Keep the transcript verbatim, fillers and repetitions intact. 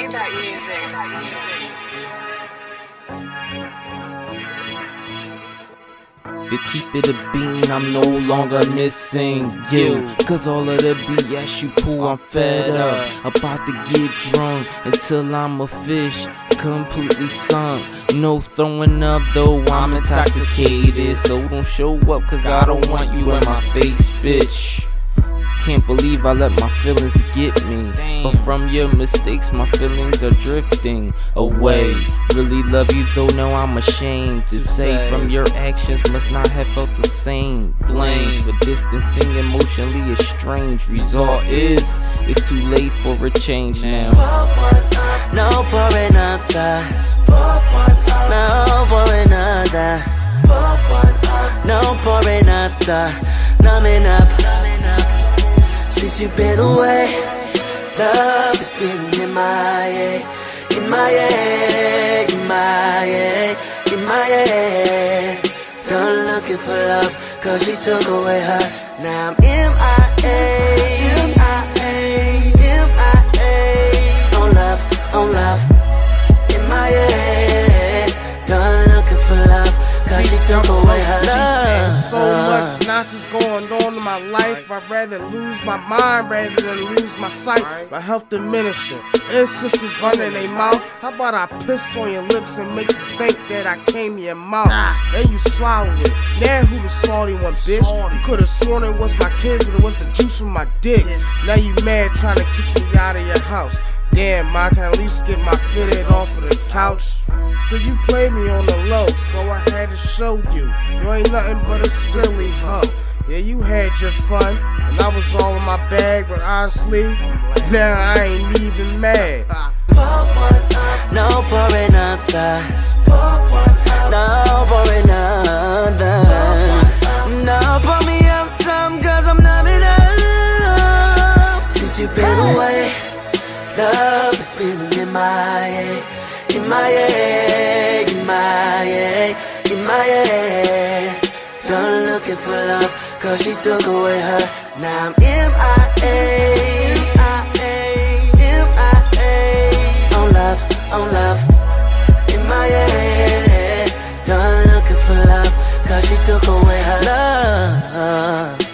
that music. To keep it a bean, I'm no longer missing you. Cause all of the B S you pull, I'm fed up. About to get drunk until I'm a fish, completely sunk. No throwing up though, I'm intoxicated. So don't show up cause I don't want you in my face, bitch. Can't believe I let my feelings get me. But from your mistakes my feelings are drifting away. Really love you though, now I'm ashamed to say. From your actions must not have felt the same. Blame for distancing, emotionally estranged. Result is, it's too late for a change now. No por nada, no por nada, no por nada, numbing up. Since you've been away, love has been in my head, in my head, in my head, in my head. Done looking for love, cause she took away her. Now I'm M I A, M I A, M I A. On love, on love, in my head. Done looking for love, cause she took away her love. So much nonsense going on in my life. I'd rather lose my mind rather than lose my sight. My health diminishing, ancestors running their mouth. How about I piss on your lips and make you think that I came in your mouth? Then you swallow it. Now who the salty one, bitch? You could've sworn it was my kids, but it was the juice from my dick. Now you mad trying to kick me out of your house. Damn, ma, can I at least get my fitted off of the couch? So you played me on the low, so I had to show you. You ain't nothing but a silly hoe. Yeah, you had your fun, and I was all in my bag, but honestly, now I ain't even mad. No por nada, no por nada. No, pour me up some, cause I'm numbing up. Since you've been away, love has been in my head, in my head, in my head, in my head. Done looking for love, cause she took away her. Now I'm M I A, M I A, M I A. On love, on love, in my head. Done looking for love, cause she took away her love.